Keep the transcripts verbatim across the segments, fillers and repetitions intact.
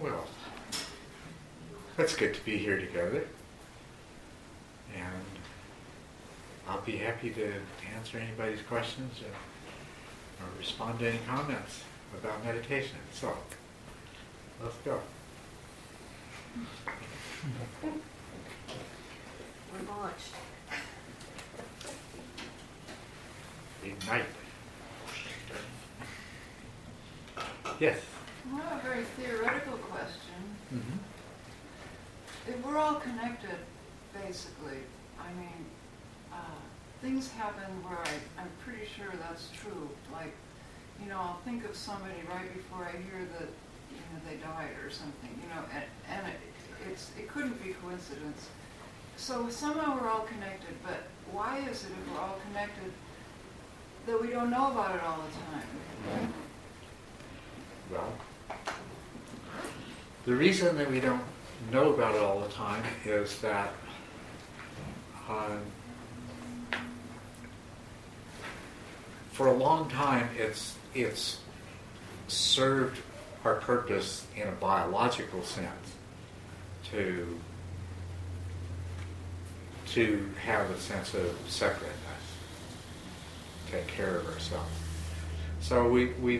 Well, it's good to be here together. And I'll be happy to answer anybody's questions or, or respond to any comments about meditation. So, let's go. We're launched. Ignite. Yes? I have a very theoretical question. Mm-hmm. If we're all connected, basically, I mean, uh, things happen where I, I'm pretty sure that's true. Like, you know, I'll think of somebody right before I hear that, you know, they died or something, you know, and, and it, it's, it couldn't be coincidence. So somehow we're all connected, but why is it if we're all connected that we don't know about it all the time? Well, the reason that we don't know about it all the time is that um, for a long time it's it's served our purpose in a biological sense to to have a sense of separateness, take care of ourselves. So we we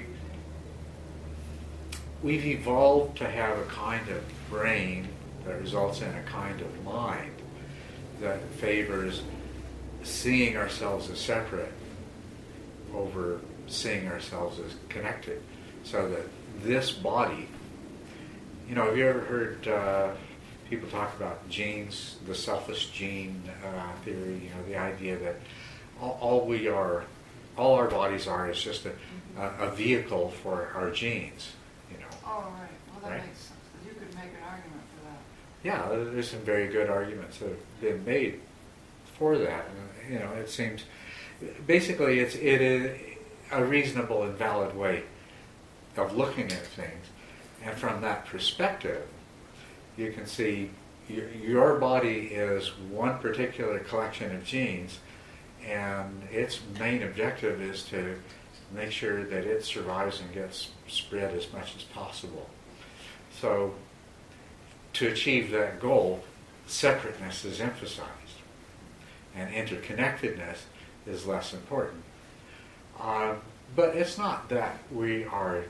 we've evolved to have a kind of brain that results in a kind of mind that favors seeing ourselves as separate over seeing ourselves as connected. So that this body, you know, have you ever heard uh, people talk about genes, the selfish gene uh, theory, you know, the idea that all, all we are, all our bodies are is just a, a, a vehicle for our genes, you know. Oh, right. Well, that Right? makes sense. You could make an argument for that. Yeah, there's some very good arguments that have been made for that. And, you know, it seems, basically it's it is a reasonable and valid way of looking at things. And from that perspective, you can see your, your body is one particular collection of genes, and its main objective is to make sure that it survives and gets spread as much as possible. So, to achieve that goal, separateness is emphasized, and interconnectedness is less important. Uh, but it's not that we are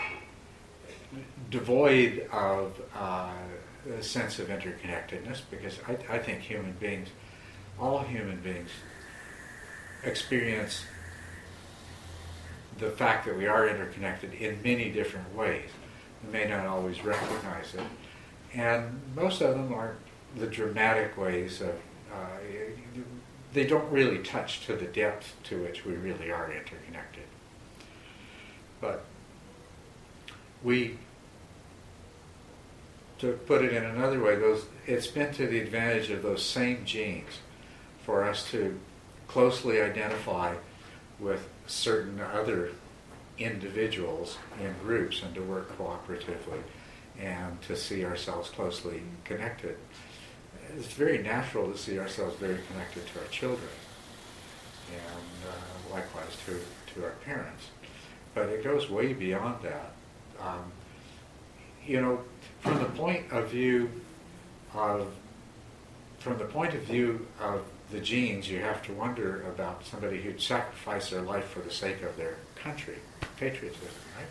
devoid of uh, a sense of interconnectedness, because I, I think human beings, all human beings, experience the fact that we are interconnected in many different ways. We may not always recognize it. And most of them aren't the dramatic ways of, uh, they don't really touch to the depth to which we really are interconnected. But we, to put it in another way, those it's been to the advantage of those same genes for us to closely identify with certain other individuals in groups and to work cooperatively and to see ourselves closely connected. It's very natural to see ourselves very connected to our children and uh, likewise to, to our parents. But it goes way beyond that. Um, you know, from the point of view of from the point of view of the genes, you have to wonder about somebody who'd sacrifice their life for the sake of their country, patriotism, right?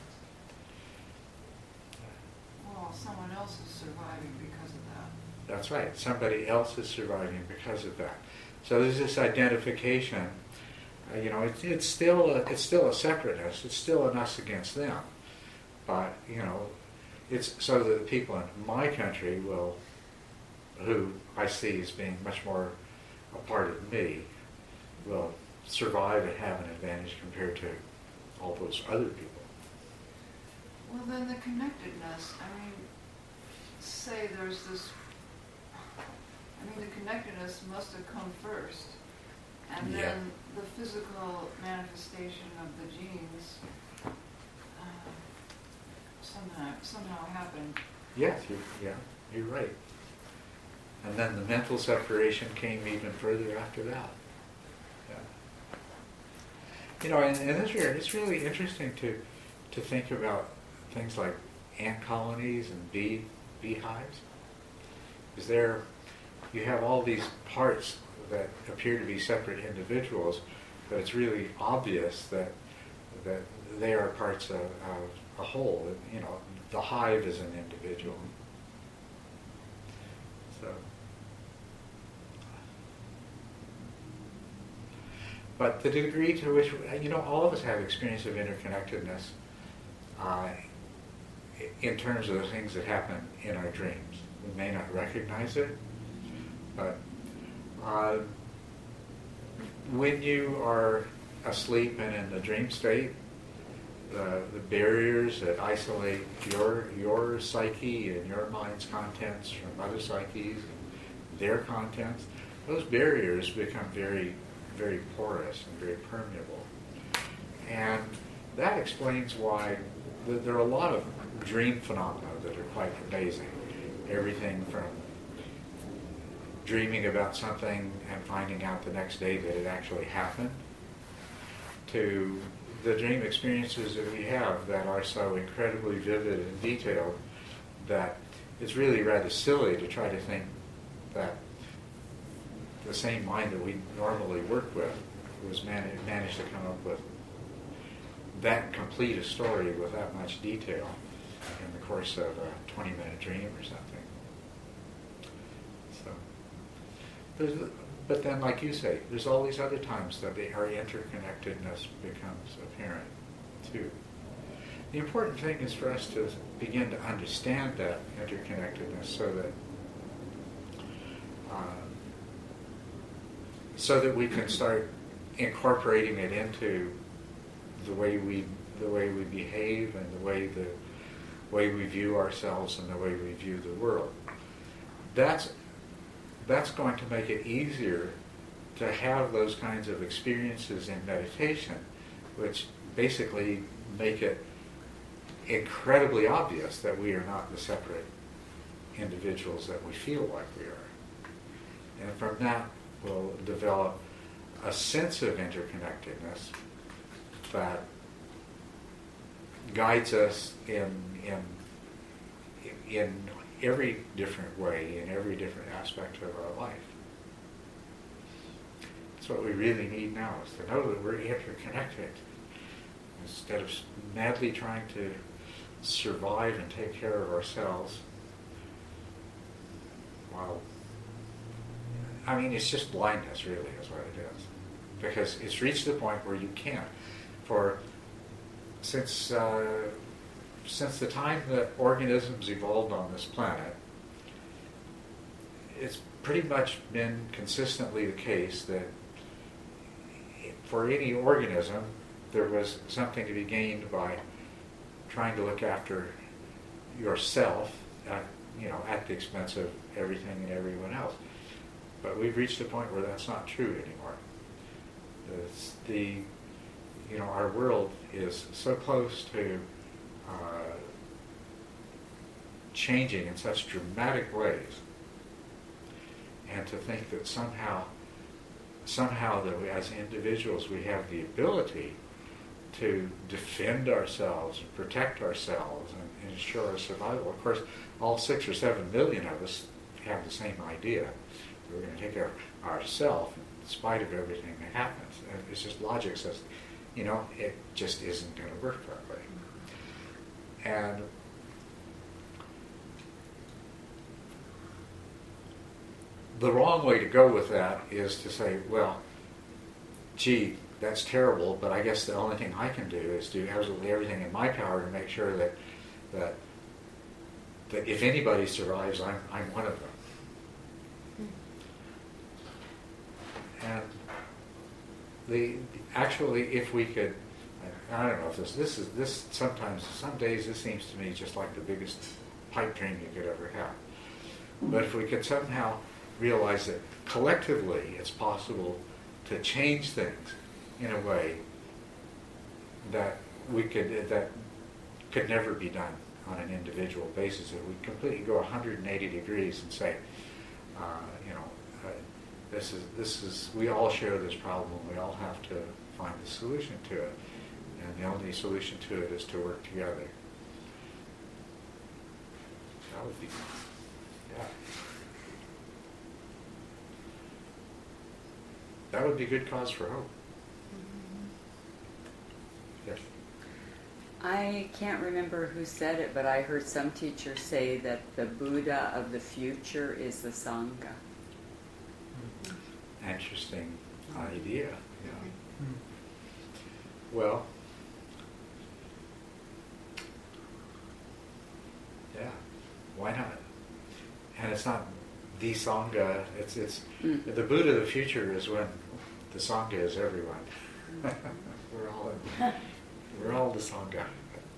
Well, someone else is surviving because of that. That's right. Somebody else is surviving because of that. So there's this identification. Uh, you know, it's, it's still a, it's still a separateness. It's still an us against them. But you know, it's so that the people in my country will, who I see as being much more a part of me, will survive and have an advantage compared to all those other people. Well, then the connectedness, I mean, say there's this, I mean, the connectedness must have come first. And Yeah. then the physical manifestation of the genes uh, somehow, somehow happened. Yes, you, yeah, you're right. And then the mental separation came even further after that. Yeah. You know, and, and it's, really, it's really interesting to, to think about things like ant colonies and bee beehives? Is there, you have all these parts that appear to be separate individuals, but it's really obvious that that they are parts of, of a whole. You know, the hive is an individual. So, but the degree to which, you know, all of us have experience of interconnectedness uh, in terms of the things that happen in our dreams. We may not recognize it, but uh, when you are asleep and in the dream state, the, the barriers that isolate your your psyche and your mind's contents from other psyches and their contents, those barriers become very, very porous and very permeable. And that explains why th- there are a lot of dream phenomena that are quite amazing. Everything from dreaming about something and finding out the next day that it actually happened, to the dream experiences that we have that are so incredibly vivid and detailed that it's really rather silly to try to think that the same mind that we normally work with was man- managed to come up with that complete a story with that much detail in the course of a twenty-minute dream or something. So, there's, but then, like you say, there's all these other times that the, our interconnectedness becomes apparent, too. The important thing is for us to begin to understand that interconnectedness so that uh, so that we can start incorporating it into the way we the way we behave and the way the way we view ourselves and the way we view the world. That's that's going to make it easier to have those kinds of experiences in meditation, which basically make it incredibly obvious that we are not the separate individuals that we feel like we are. And from that we'll develop a sense of interconnectedness that guides us in in in every different way, in every different aspect of our life. That's what we really need now, is to know that we're interconnected. Instead of madly trying to survive and take care of ourselves, well, I mean, it's just blindness, really, is what it is. Because it's reached the point where you can't. For since uh, since the time that organisms evolved on this planet, it's pretty much been consistently the case that for any organism, there was something to be gained by trying to look after yourself, at, you know, at the expense of everything and everyone else. But we've reached a point where that's not true anymore. It's the, you know, our world is so close to uh, changing in such dramatic ways, and to think that somehow, somehow that we, as individuals, we have the ability to defend ourselves and protect ourselves and, and ensure our survival. Of course, all six or seven million of us have the same idea. We're going to take care of ourselves in spite of everything that happens. And it's just logic says, you know, it just isn't going to work that way. And the wrong way to go with that is to say, well, gee, that's terrible, but I guess the only thing I can do is do absolutely everything in my power to make sure that that that if anybody survives, I'm I'm one of them. And the actually, if we could, I don't know if this this is this sometimes some days this seems to me just like the biggest pipe dream you could ever have. But if we could somehow realize that collectively it's possible to change things in a way that we could that could never be done on an individual basis. If we completely go one hundred eighty degrees and say, uh, you know, uh, this is this is we all share this problem. We all have to find the solution to it, and the only solution to it is to work together. That would be, yeah. That would be good cause for hope. Yes. I can't remember who said it, but I heard some teacher say that the Buddha of the future is the Sangha. Interesting idea. Yeah. Well, yeah, why not? And it's not the Sangha. It's it's Mm. the Buddha of the future is when the Sangha is everyone. we're all we're all the Sangha.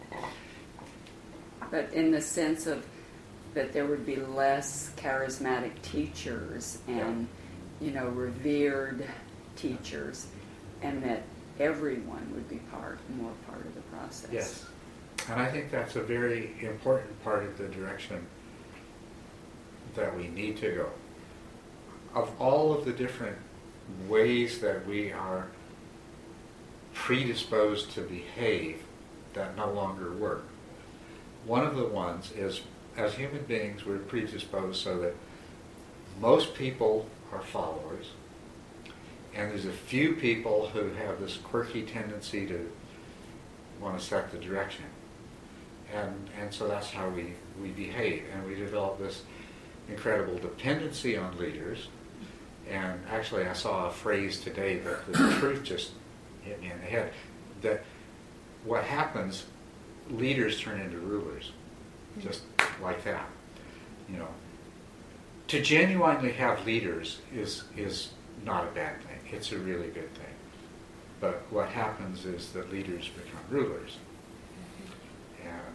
But in the sense of that there would be less charismatic teachers and, you know, revered teachers, and that everyone would be part, more part of the process. Yes, and I think that's a very important part of the direction that we need to go. Of all of the different ways that we are predisposed to behave that no longer work, one of the ones is, as human beings, we're predisposed so that most people are followers, and there's a few people who have this quirky tendency to want to set the direction. And and so that's how we, we behave, and we develop this incredible dependency on leaders. And actually I saw a phrase today that the truth just hit me in the head, that what happens, leaders turn into rulers, just like that. You know, to genuinely have leaders is is not a bad thing. It's a really good thing. But what happens is that leaders become rulers. And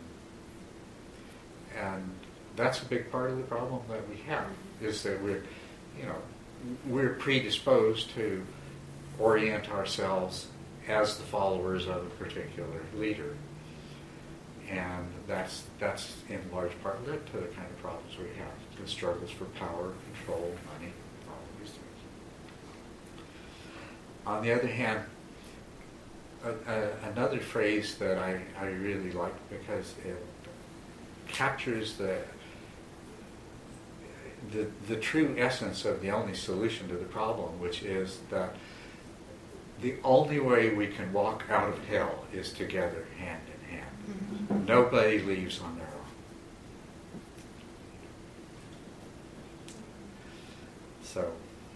and that's a big part of the problem that we have, is that we're, you know, we're predisposed to orient ourselves as the followers of a particular leader. And that's that's in large part led to the kind of problems we have, the struggles for power, control, money, all of these things. On the other hand, a, a, another phrase that I, I really like, because it captures the, the the true essence of the only solution to the problem, which is that the only way we can walk out of hell is together, hand in hand. Mm-hmm. Nobody leaves on their own. So,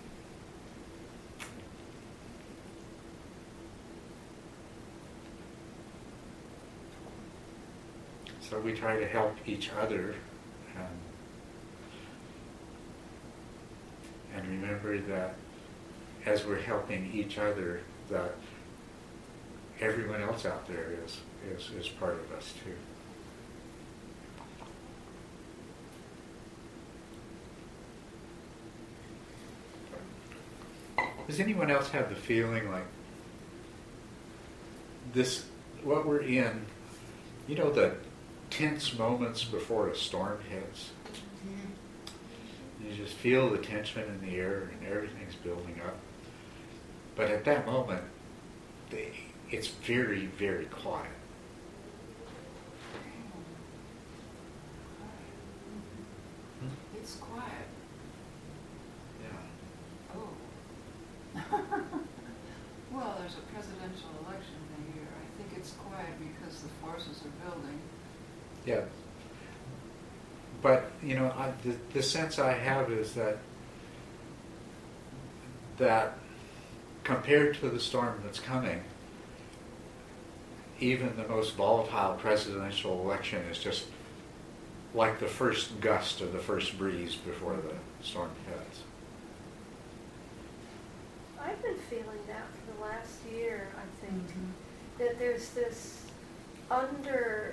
so we try to help each other, and, and remember that as we're helping each other, that everyone else out there is, is, is part of us too. Does anyone else have the feeling like this, what we're in, you know, the tense moments before a storm hits? Mm-hmm. You just feel the tension in the air and everything's building up. But at that moment, they, it's very, very quiet. It's quiet. Yeah. Oh. Well, there's a presidential election in a year. I think it's quiet because the forces are building. Yeah. But, you know, I, the, the sense I have is that that compared to the storm that's coming, even the most volatile presidential election is just like the first gust of the first breeze before the storm hits. I've been feeling that for the last year, I think, Mm-hmm. that there's this undercurrent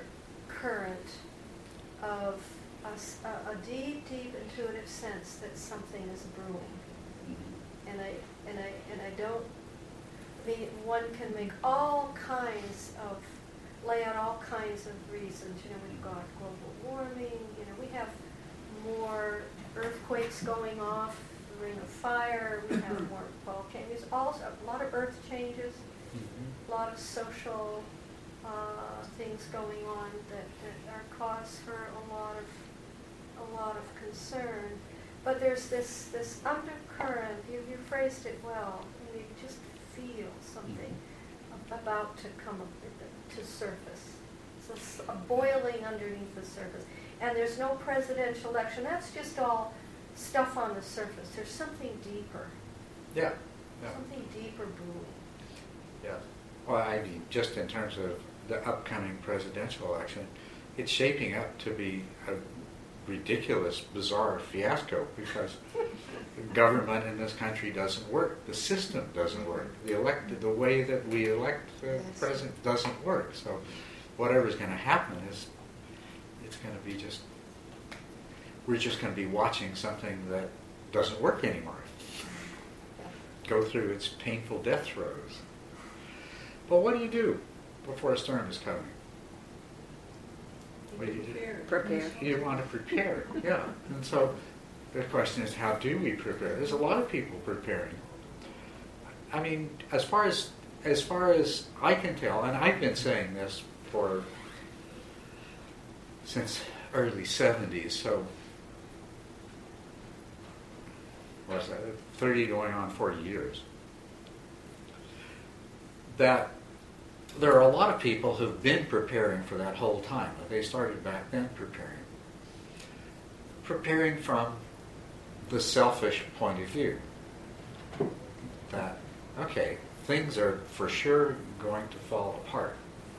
of a, s- a- a deep, deep intuitive sense that something is brewing. And I and I and I don't. I mean, one can make all kinds of lay out all kinds of reasons. You know, we've got global warming. You know, we have more earthquakes going off, the Ring of Fire. We have more volcanoes. Also, a lot of earth changes. Mm-hmm. A lot of social uh, things going on that, that are cause for a lot of a lot of concern. But there's this, this undercurrent, you, you phrased it well, and you just feel something about to come up to surface. It's a, a boiling underneath the surface. And there's no presidential election. That's just all stuff on the surface. There's something deeper. Yeah. yeah. Something deeper brewing. Yeah. Well, I mean, just in terms of the upcoming presidential election, it's shaping up to be a ridiculous, bizarre fiasco because government in this country doesn't work. The system doesn't work. The elected, the way that we elect the Yes. president doesn't work. So whatever's going to happen is, it's going to be just, we're just going to be watching something that doesn't work anymore. Go through its painful death throes. But what do you do before a storm is coming? What do you do? Prepare. You want to prepare, yeah. And so the question is, how do we prepare? There's a lot of people preparing. I mean, as far as as far as I can tell, and I've been saying this for since early seventies, so what's that? thirty going on forty years. That there are a lot of people who've been preparing for that whole time. They started back then preparing. Preparing from the selfish point of view. That, okay, things are for sure going to fall apart.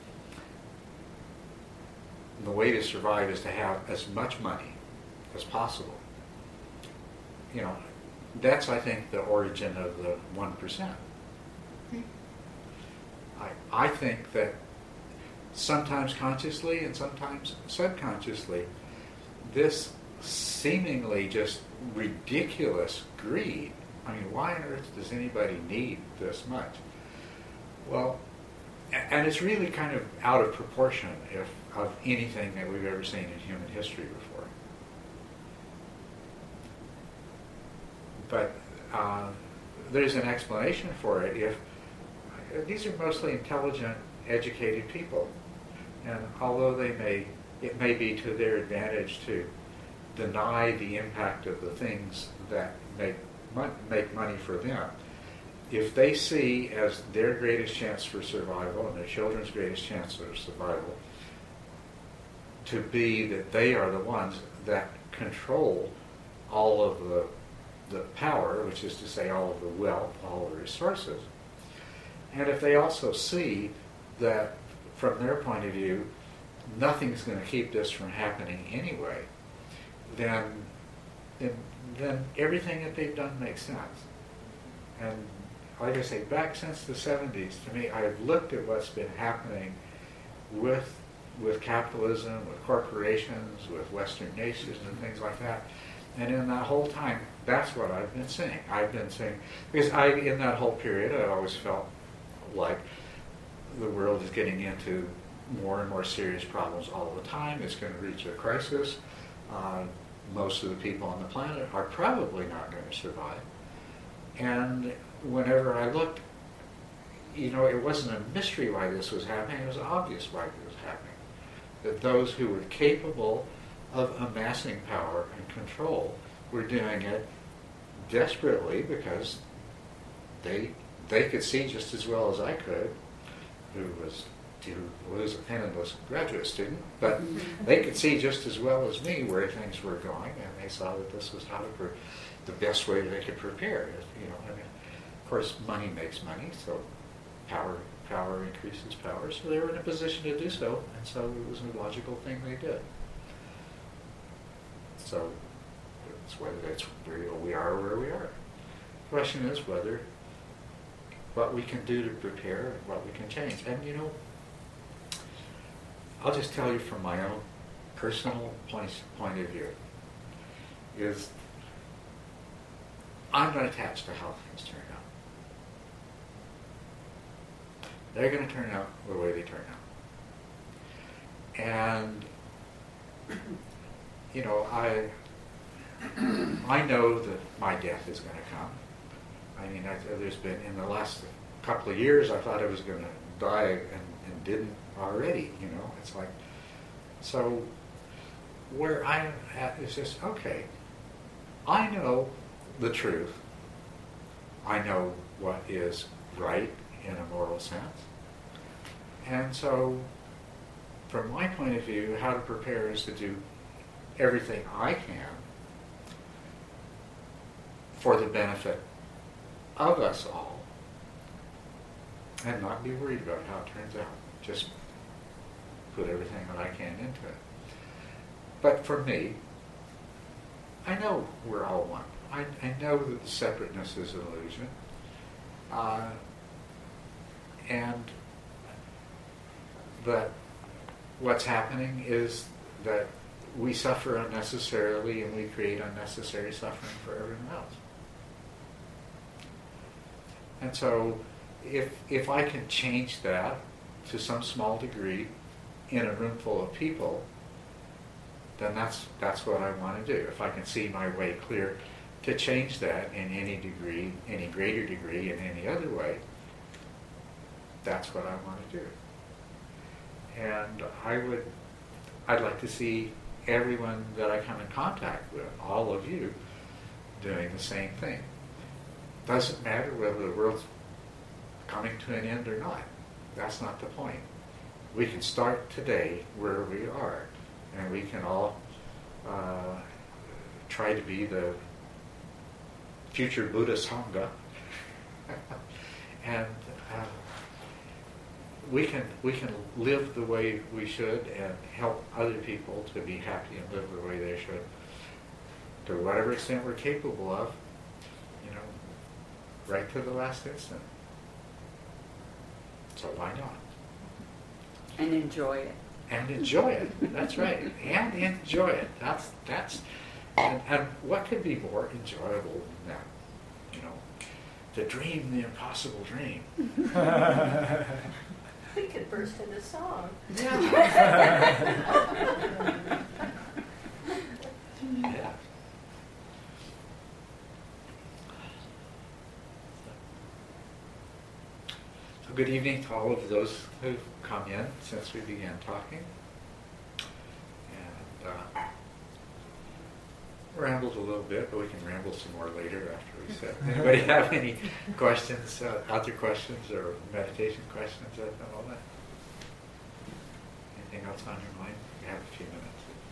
And the way to survive is to have as much money as possible. You know, that's, I think, the origin of the one percent. I, I think that sometimes consciously and sometimes subconsciously, this seemingly just ridiculous greed, I mean, why on earth does anybody need this much? Well, and it's really kind of out of proportion if of anything that we've ever seen in human history before. But uh, there's an explanation for it. If these are mostly intelligent, educated people, and although they may, it may be to their advantage to deny the impact of the things that make mon- make money for them, if they see as their greatest chance for survival and their children's greatest chance for survival to be that they are the ones that control all of the the power, which is to say all of the wealth, all of the resources. And if they also see that from their point of view, nothing's going to keep this from happening anyway, then, then, then everything that they've done makes sense. And like I say, back since the seventies, to me, I've looked at what's been happening with with capitalism, with corporations, with Western nations and things like that. And in that whole time, that's what I've been saying. I've been saying, because I, in that whole period, I always felt like the world is getting into more and more serious problems all the time. It's going to reach a crisis. Uh, most of the people on the planet are probably not going to survive. And whenever I looked, you know, it wasn't a mystery why this was happening. It was obvious why it was happening. That those who were capable of amassing power and control were doing it desperately because they they could see just as well as I could, who was who was a penniless graduate student, but they could see just as well as me where things were going, and they saw that this was how to pre- the best way they could prepare. You know, I mean, of course, money makes money, so power power increases power. So they were in a position to do so, and so it was a logical thing they did. So it's whether that's where we are where we are. The question is whether what we can do to prepare and what we can change. And you know, I'll just tell you from my own personal point, point of view, is I'm not attached to how things turn out. They're going to turn out the way they turn out. And you know, I I know that my death is going to come. I mean, I, there's been, in the last couple of years, I thought I was going to die and, and didn't already, you know. It's like, so where I'm at is just, okay, I know the truth. I know what is right in a moral sense. And so, from my point of view, how to prepare is to do everything I can for the benefit of us all, and not be worried about how it turns out. Just put everything that I can into it. But for me, I know we're all one. I, I know that the separateness is an illusion. Uh, and that what's happening is that we suffer unnecessarily and we create unnecessary suffering for everyone else. And so if if I can change that to some small degree in a room full of people, then that's that's what I want to do. If I can see my way clear to change that in any degree, any greater degree, in any other way, that's what I want to do. And I would, I'd like to see everyone that I come in contact with, all of you, doing the same thing. Doesn't matter whether the world's coming to an end or not. That's not the point. We can start today where we are, and we can all uh, try to be the future Buddha Sangha, and uh, we can we can live the way we should and help other people to be happy and live the way they should, to whatever extent we're capable of, you know, right to the last instant. So why not? And enjoy it. And enjoy it. That's right. And enjoy it. That's that's and, and what could be more enjoyable than that? You know, to dream the impossible dream. We could burst into song. Yeah. Yeah. So good evening to all of those who've come in since we began talking. And uh, rambled a little bit, but we can ramble some more later after we said. Anybody have any questions, uh, other questions or meditation questions at the moment? Anything else on your mind? We have a few minutes.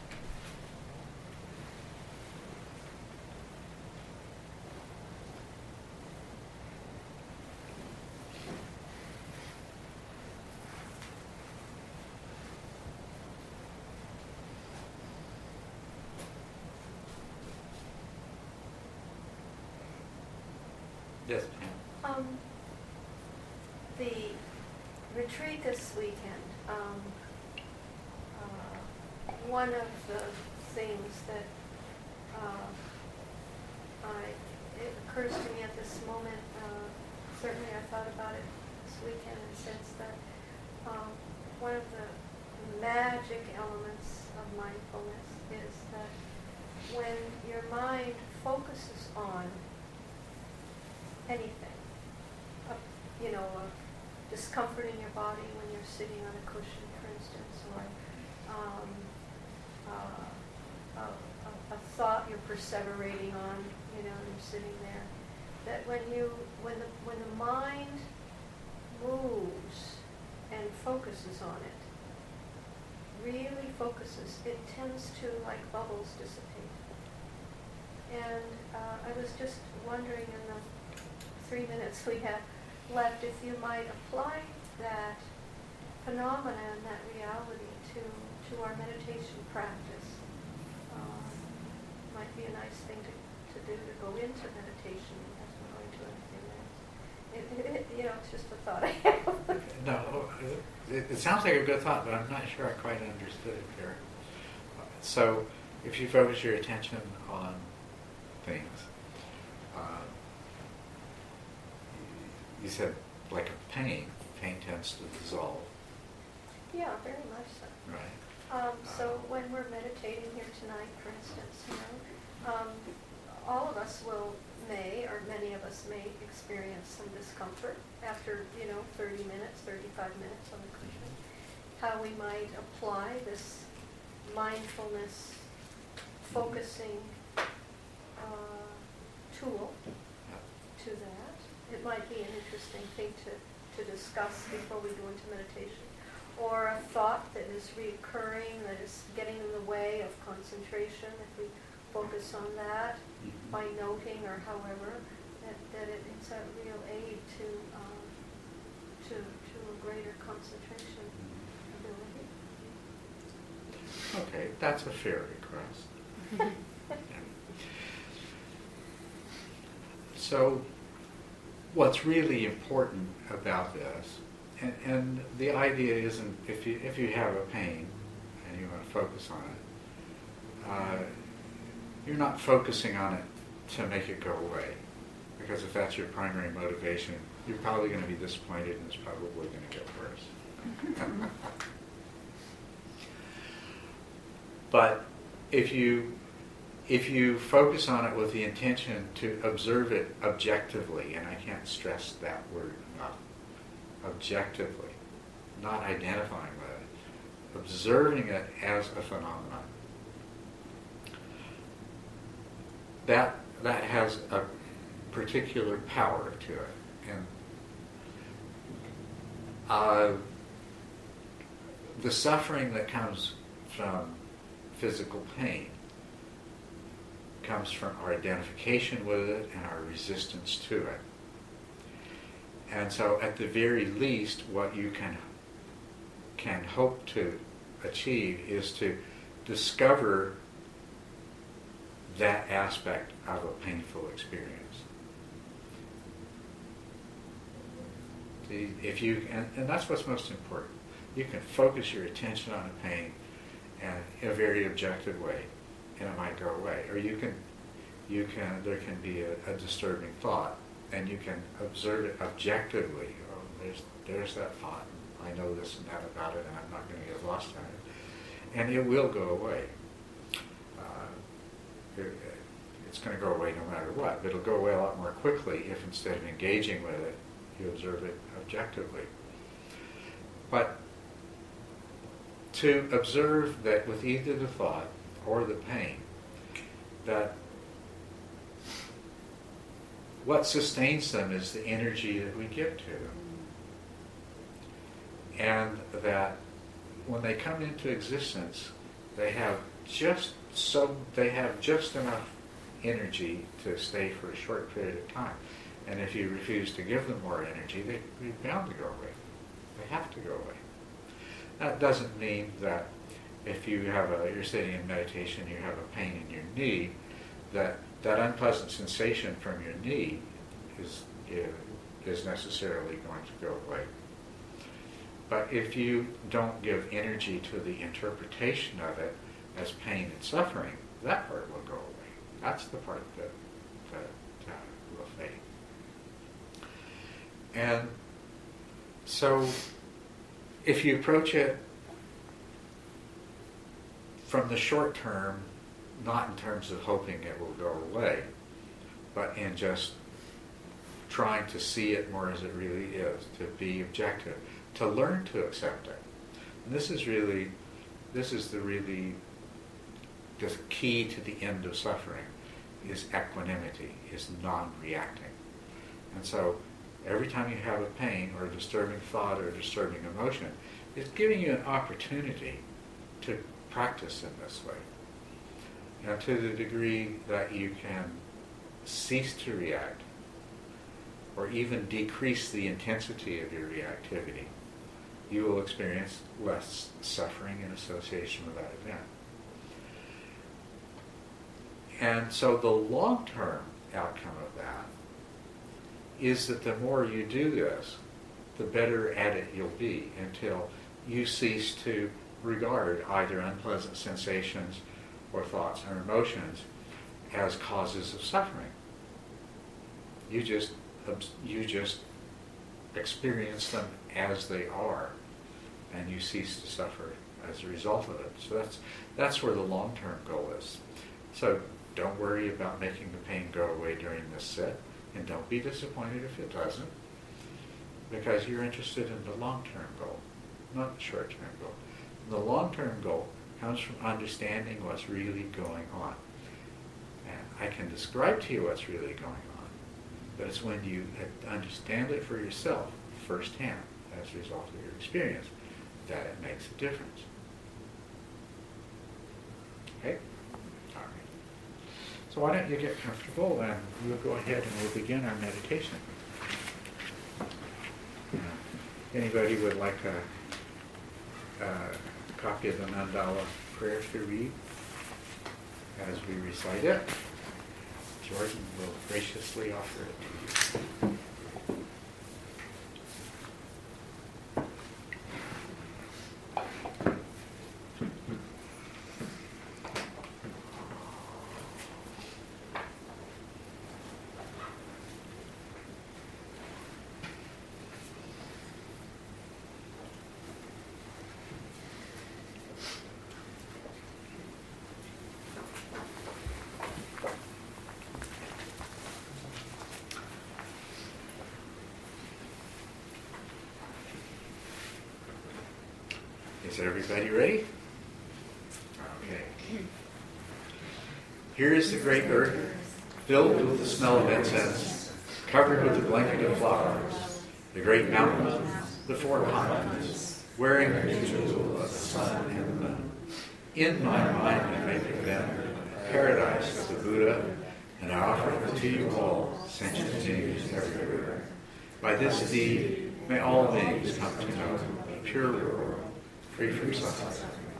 Yes, ma'am. Um, the retreat this weekend, um, uh, one of the things that uh, I, it occurs to me at this moment, uh, certainly I thought about it this weekend in the sense that um, one of the magic elements of mindfulness is that when your mind focuses on anything, a, you know, a discomfort in your body when you're sitting on a cushion, for instance, or um, uh, a, a, a thought you're perseverating on, you know, you're sitting there. That when you, when the when the mind moves and focuses on it, really focuses, it tends to, like bubbles, dissipate. And uh, I was just wondering in the three minutes we have left, if you might apply that phenomena and that reality to, to our meditation practice. Um, might be a nice thing to, to do, to go into meditation as we're going to anything else. It, it, it, you know, it's just a thought I have. No, it, it sounds like a good thought, but I'm not sure I quite understood it here. So, if you focus your attention on things, uh, you said like a pain, pain tends to dissolve. Yeah, very much so. Right. Um, so when we're meditating here tonight, for instance, you know, um, all of us will, may, or many of us may experience some discomfort after, you know, thirty minutes, thirty-five minutes on the cushion. How we might apply this mindfulness focusing uh, tool to that. It might be an interesting thing to, to discuss before we go into meditation. Or a thought that is recurring, that is getting in the way of concentration, if we focus on that by noting or however, that, that it, it's a real aid to, um, to, to a greater concentration ability. Okay, that's a fair request. So, what's really important about this, and, and the idea isn't if you if you have a pain and you want to focus on it, uh, you're not focusing on it to make it go away, because if that's your primary motivation, you're probably going to be disappointed and it's probably going to get worse. But if you if you focus on it with the intention to observe it objectively, and I can't stress that word enough, objectively, not identifying with it, observing it as a phenomenon, that that has a particular power to it. And uh, the suffering that comes from physical pain comes from our identification with it and our resistance to it. And so at the very least, what you can can hope to achieve is to discover that aspect of a painful experience. See, if you, and, and that's what's most important. You can focus your attention on a pain and in a very objective way, and it might go away. Or you can, you can, there can be a, a disturbing thought, and you can observe it objectively. Oh, there's, there's that thought. I know this and that about it, and I'm not going to get lost in it. And it will go away. Uh, it, it's going to go away no matter what. But it'll go away a lot more quickly if instead of engaging with it, you observe it objectively. But to observe that with either the thought or the pain, that what sustains them is the energy that we give to them. And that when they come into existence, they have just so they have just enough energy to stay for a short period of time. And if you refuse to give them more energy, they're bound to go away. They have to go away. That doesn't mean that if you have a, you're sitting in meditation, you have a pain in your knee, that that unpleasant sensation from your knee is is necessarily going to go away. But if you don't give energy to the interpretation of it as pain and suffering, that part will go away. That's the part that, that uh, will fade. And so if you approach it from the short term, not in terms of hoping it will go away, but in just trying to see it more as it really is, to be objective, to learn to accept it. And this is really, this is the really, the key to the end of suffering, is equanimity, is non-reacting. And so every time you have a pain or a disturbing thought or a disturbing emotion, it's giving you an opportunity to practice in this way. And to the degree that you can cease to react, or even decrease the intensity of your reactivity, you will experience less suffering in association with that event. And so the long-term outcome of that is that the more you do this, the better at it you'll be, until you cease to regard either unpleasant sensations or thoughts or emotions as causes of suffering. You just you just experience them as they are, and you cease to suffer as a result of it. So that's that's where the long-term goal is. So don't worry about making the pain go away during this sit, and don't be disappointed if it doesn't, because you're interested in the long-term goal, not the short-term goal. The long-term goal comes from understanding what's really going on. And I can describe to you what's really going on, but it's when you understand it for yourself firsthand as a result of your experience that it makes a difference. Okay? All right. So why don't you get comfortable and we'll go ahead and we'll begin our meditation. Uh, anybody would like a, a copy of the Mandala prayer to read as we recite it? Jordan will graciously offer it to you. Is everybody ready? Okay. Here is the great earth, filled with the smell of incense, covered with a blanket of flowers. The great mountains, the four continents, wearing the jewel of the sun and the moon. In my mind I make of them a paradise of the Buddha, and I offer to you all sentient beings everywhere. By this deed, may all beings come to know a pure world, free from suffering.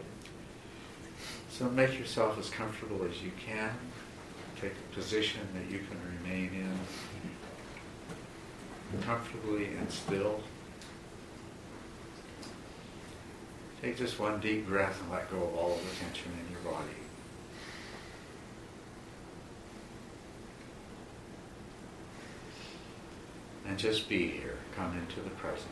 So make yourself as comfortable as you can. Take a position that you can remain in comfortably and still. Take just one deep breath and let go of all of the tension in your body. And just be here. Come into the present.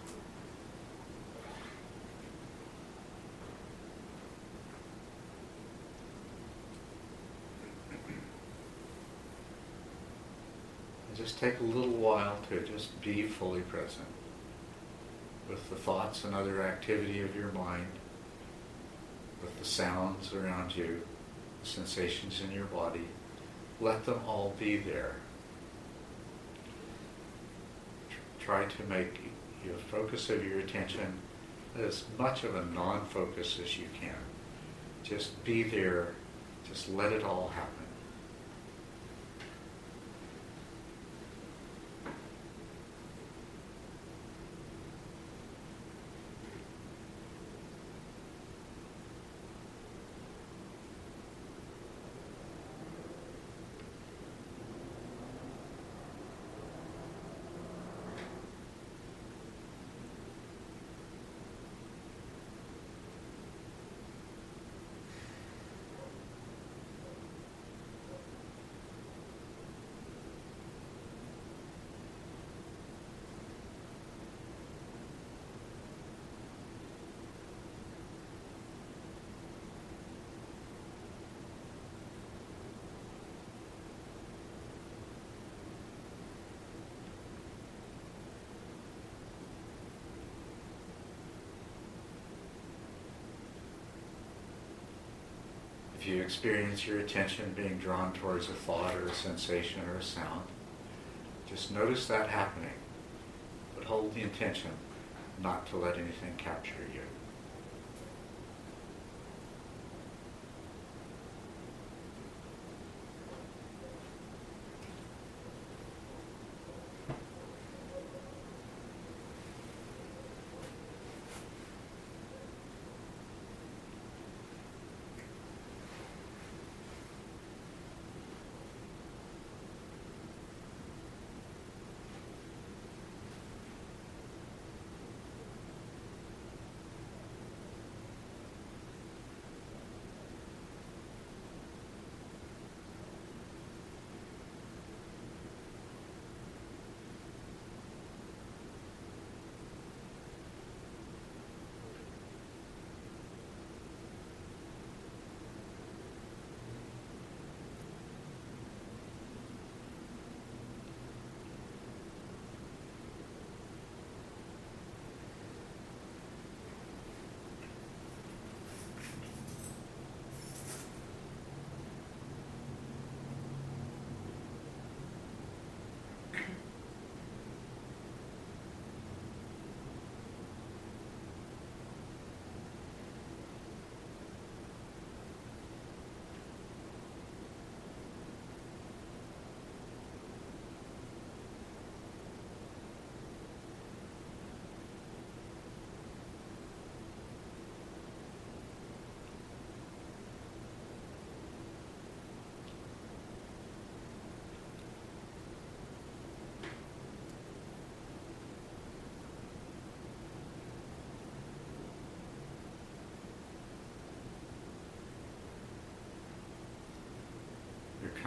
Just take a little while to just be fully present with the thoughts and other activity of your mind, with the sounds around you, the sensations in your body. Let them all be there. Try to make the focus of your attention as much of a non-focus as you can. Just be there. Just let it all happen. If you experience your attention being drawn towards a thought or a sensation or a sound, just notice that happening, but hold the intention not to let anything capture you.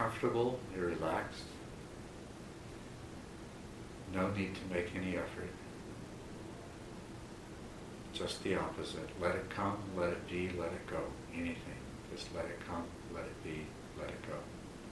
comfortable, you're relaxed. No need to make any effort. Just the opposite. Let it come, let it be, let it go. Anything. Just let it come, let it be, let it go.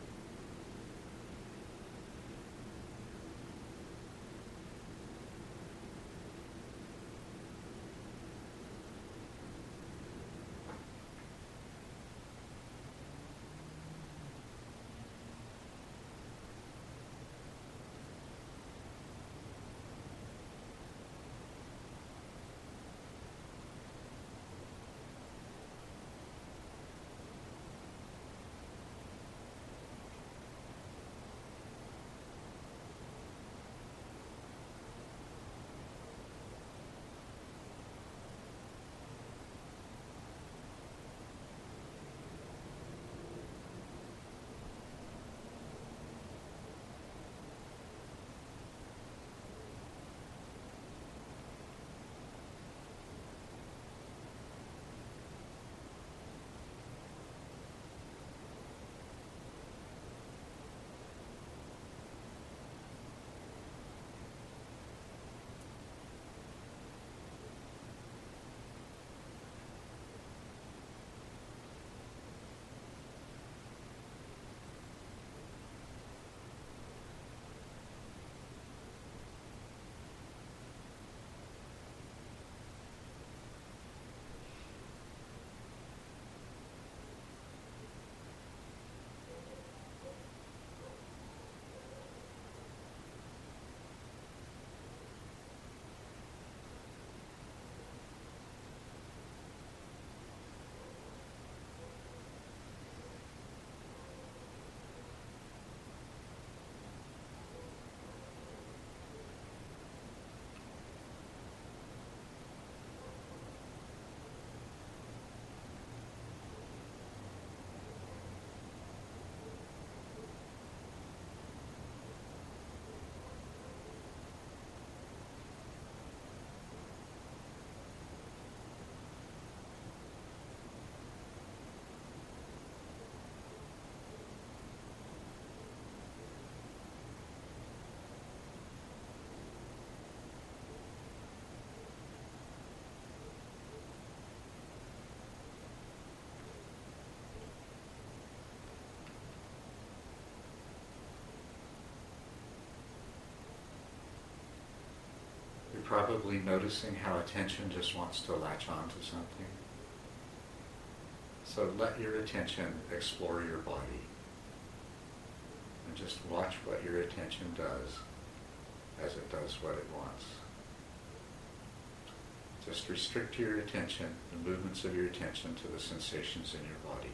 Probably noticing how attention just wants to latch on to something. So let your attention explore your body and just watch what your attention does as it does what it wants. Just restrict your attention, the movements of your attention, to the sensations in your body.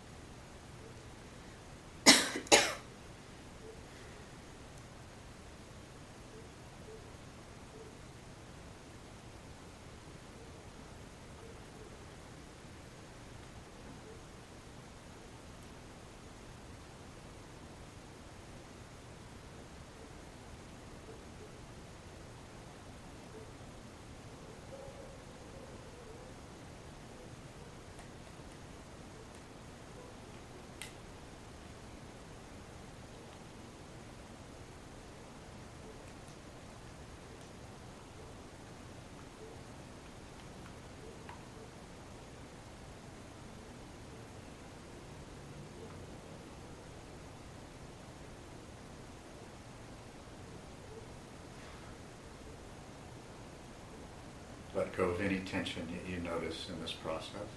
Let go of any tension that you notice in this process.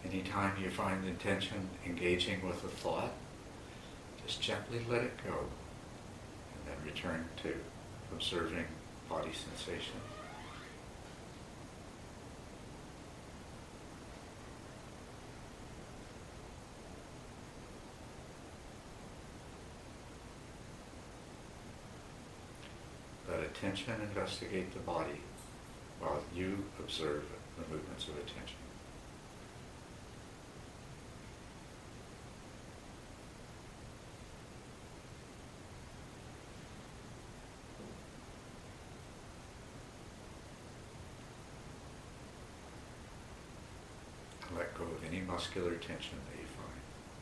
Anytime you find intention engaging with a thought, just gently let it go, and then return to observing body sensation. Let attention investigate the body while you observe the movements of attention. Let go of any muscular tension that you find.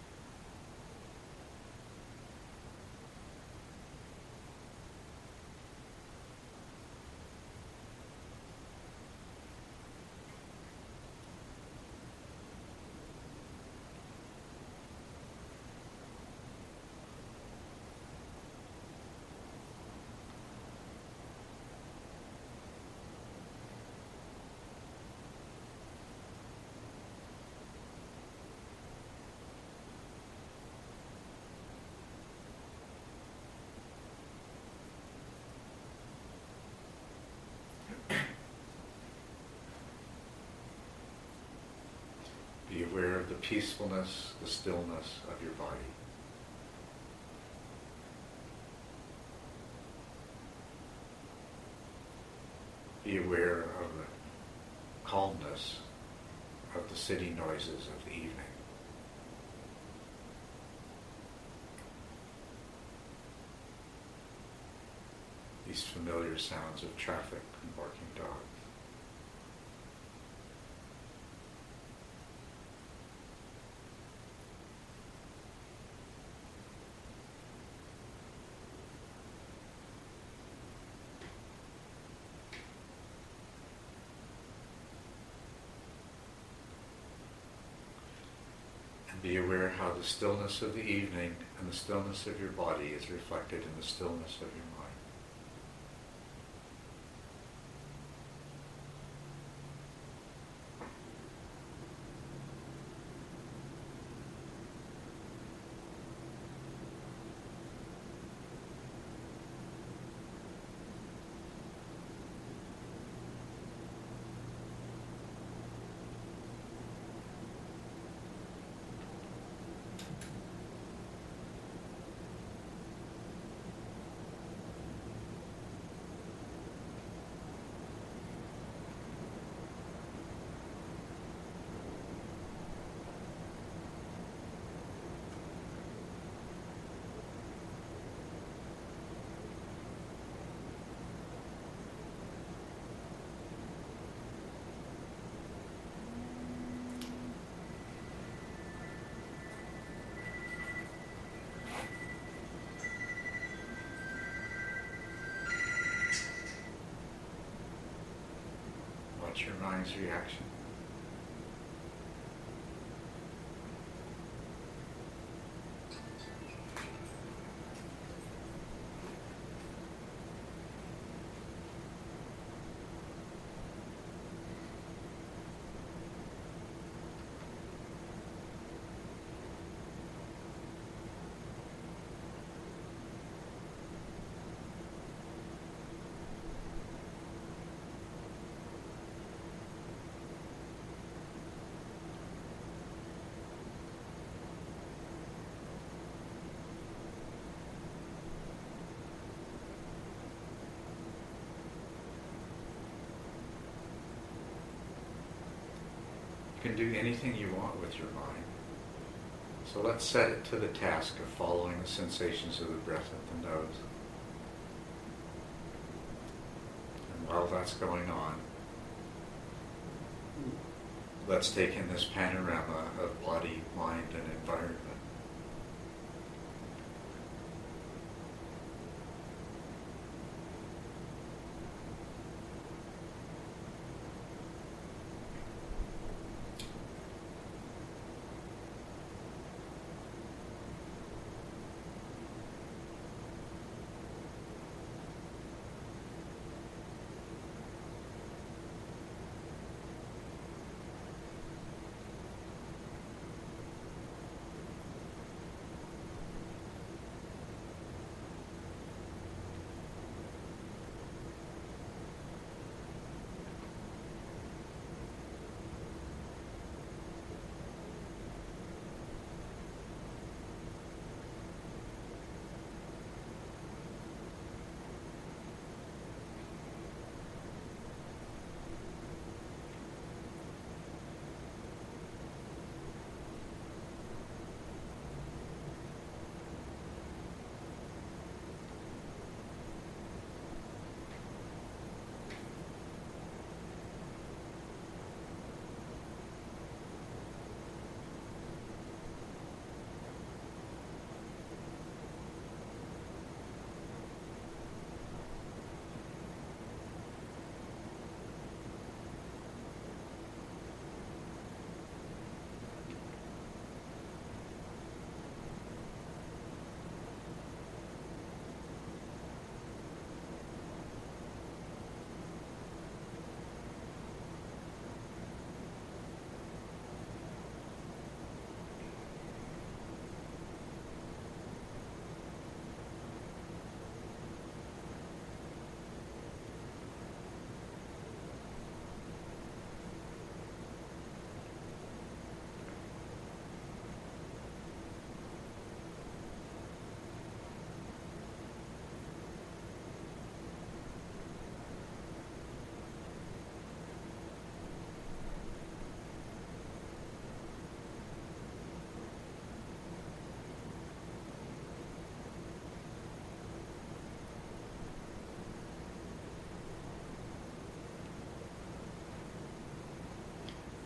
Be aware of the peacefulness, the stillness of your body. Be aware of the calmness of the city noises of the evening. These familiar sounds of traffic and barking dogs. Be aware how the stillness of the evening and the stillness of your body is reflected in the stillness of your mind. Watch your mind's reaction. You can do anything you want with your mind. So let's set it to the task of following the sensations of the breath at the nose. And while that's going on, let's take in this panorama of body, mind, and environment.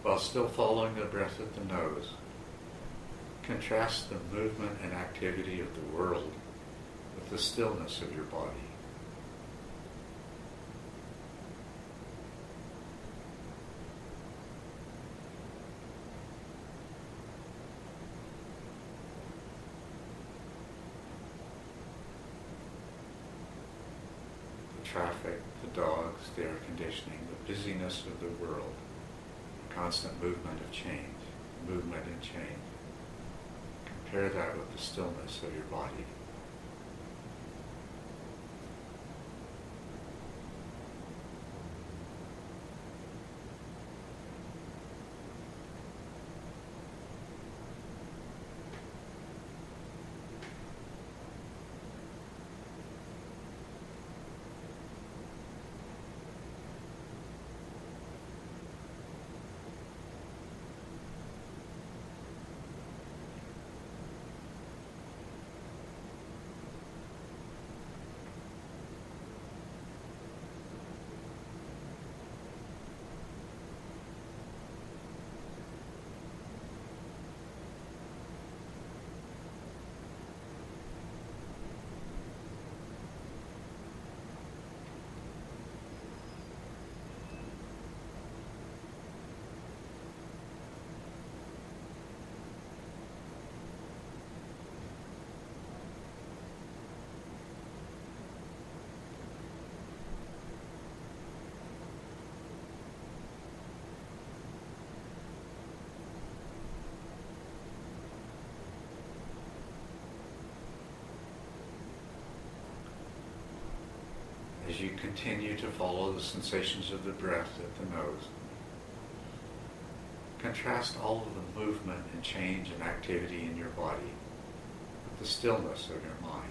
While still following the breath at the nose, contrast the movement and activity of the world with the stillness of your body. The traffic, the dogs, the air conditioning, the busyness of the world, constant movement of change, movement and change. Compare that with the stillness of your body. As you continue to follow the sensations of the breath at the nose, contrast all of the movement and change and activity in your body with the stillness of your mind.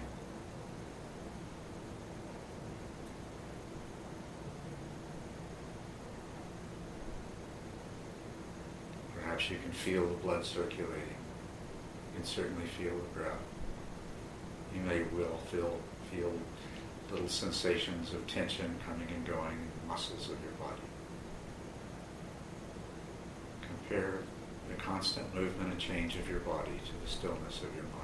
Perhaps you can feel the blood circulating. You can certainly feel the breath. You may well feel, feel little sensations of tension coming and going in the muscles of your body. Compare the constant movement and change of your body to the stillness of your mind.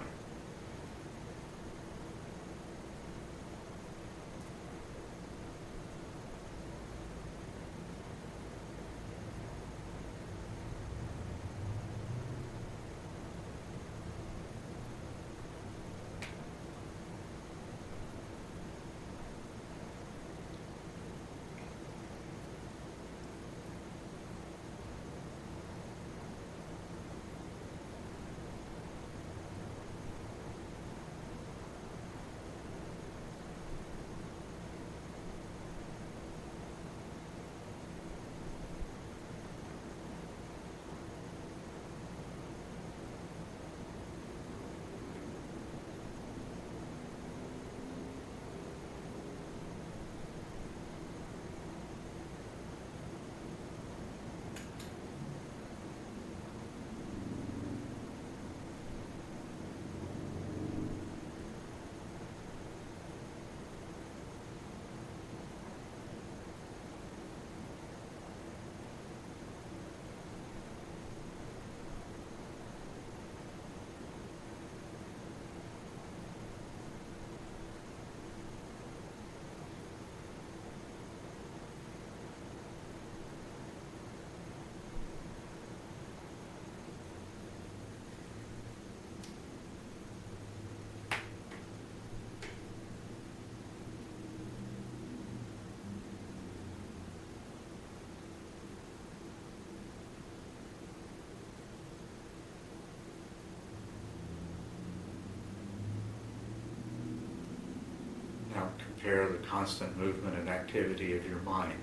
Now compare the constant movement and activity of your mind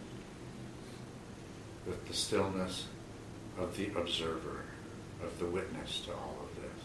with the stillness of the observer, of the witness to all of this.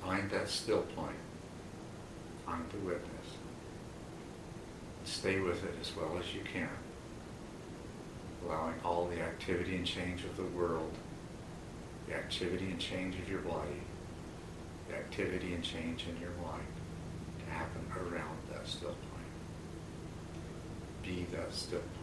Find that still point. Find the witness. Stay with it as well as you can, allowing all the activity and change of the world, the activity and change of your body, the activity and change in your mind to happen around that still point. Be that still point.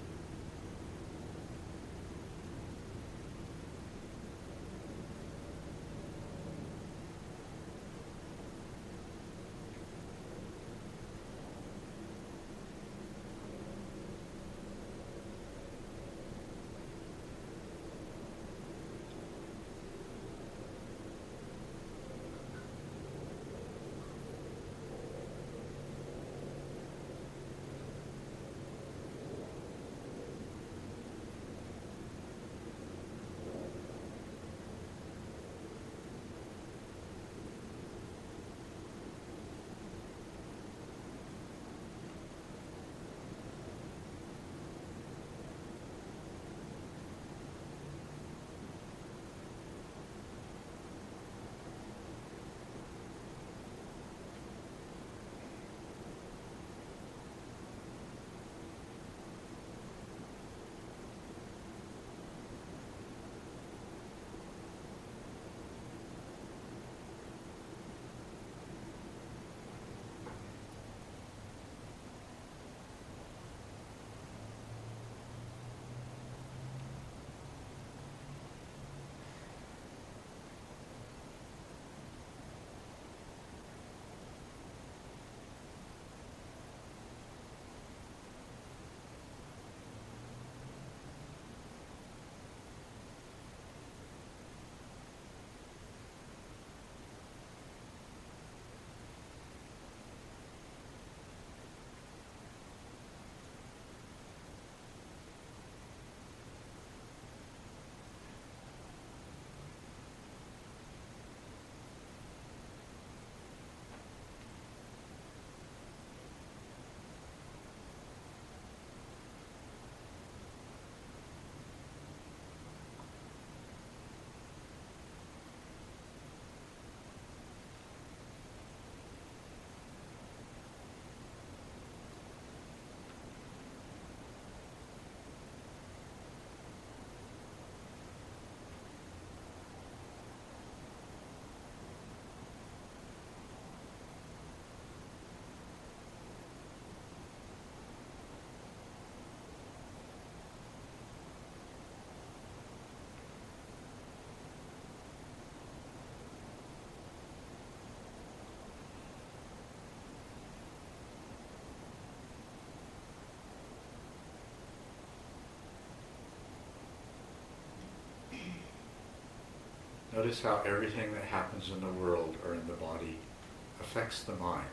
Notice how everything that happens in the world or in the body affects the mind.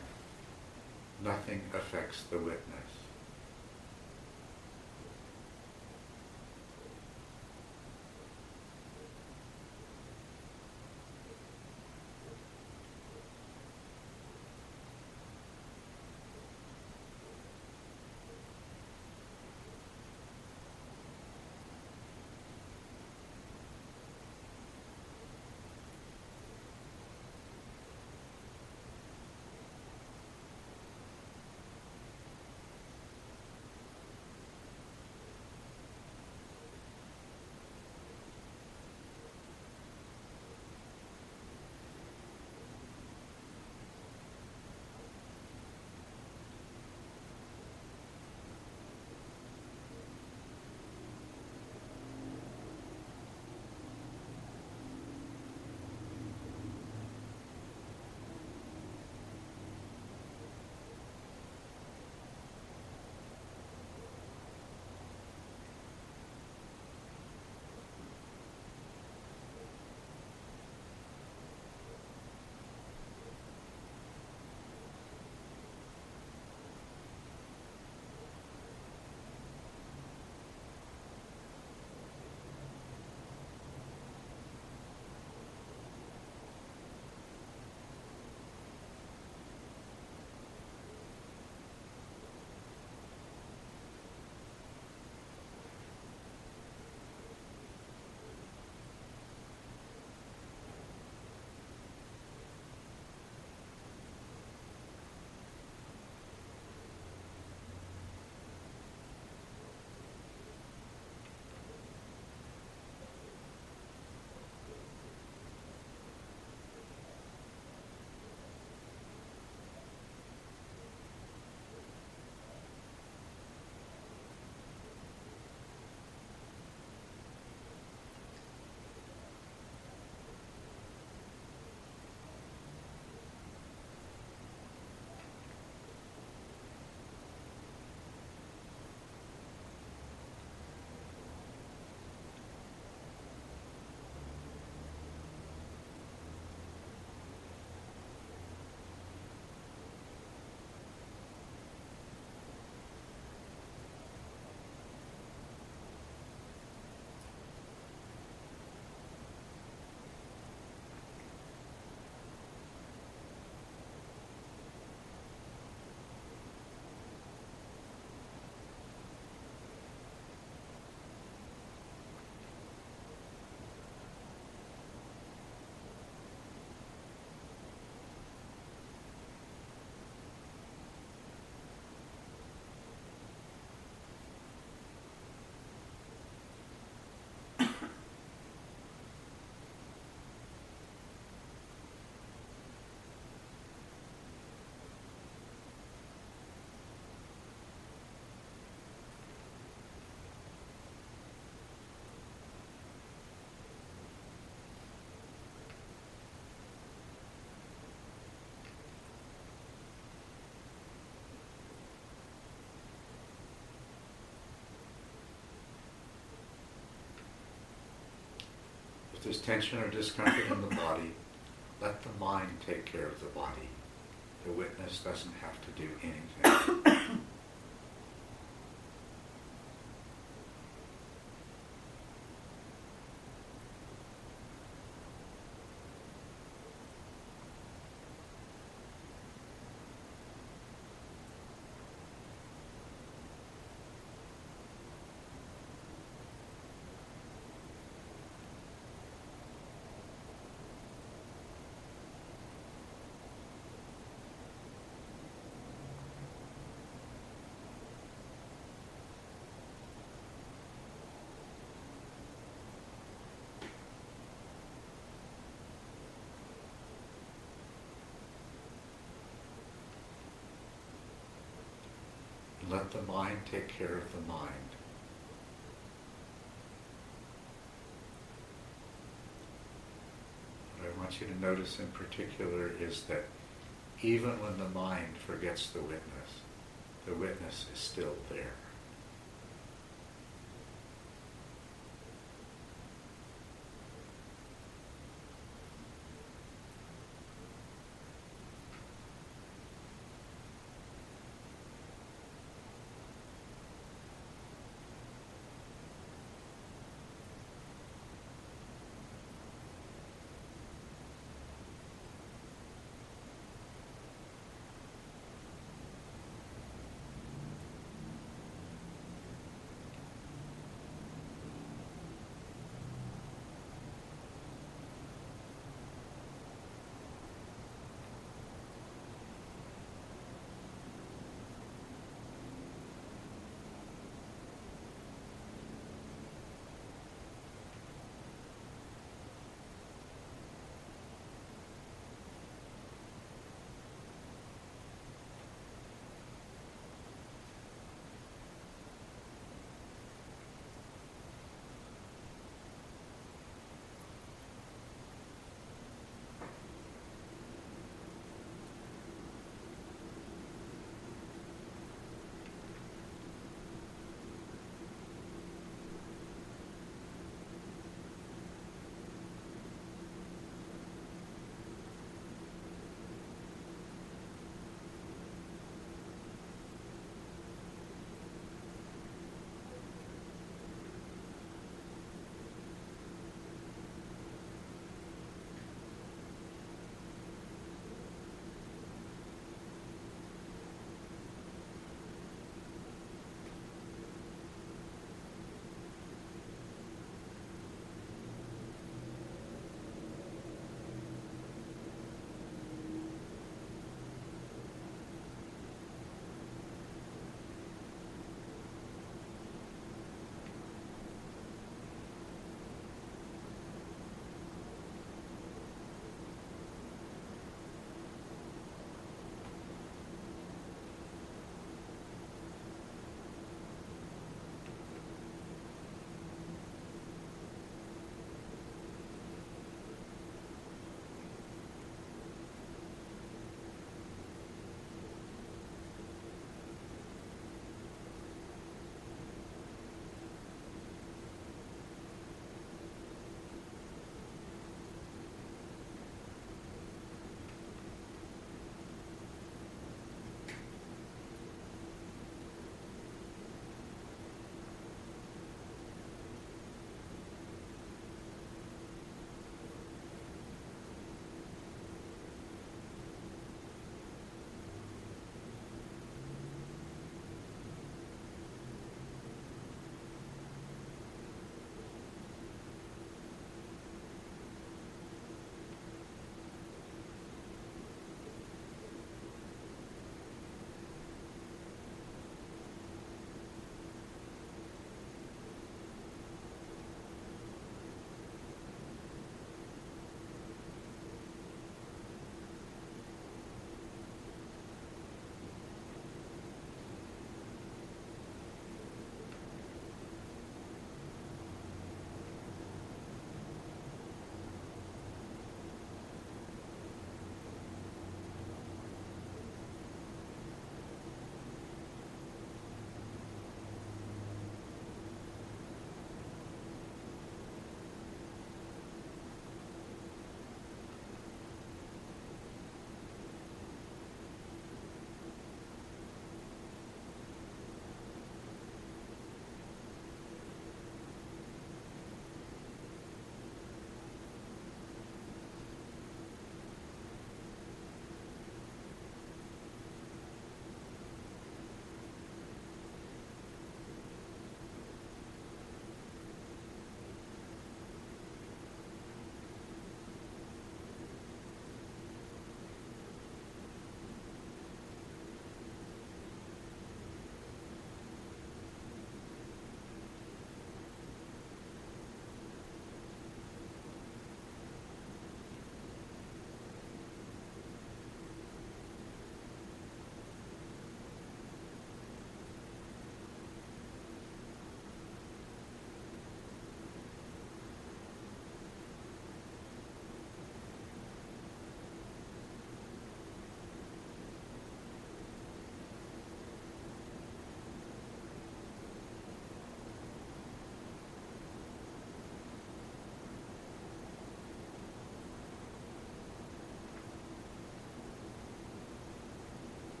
Nothing affects the witness. If there's tension or discomfort in the body, let the mind take care of the body. The witness doesn't have to do anything. Let the mind take care of the mind. What I want you to notice in particular is that even when the mind forgets the witness, the witness is still there.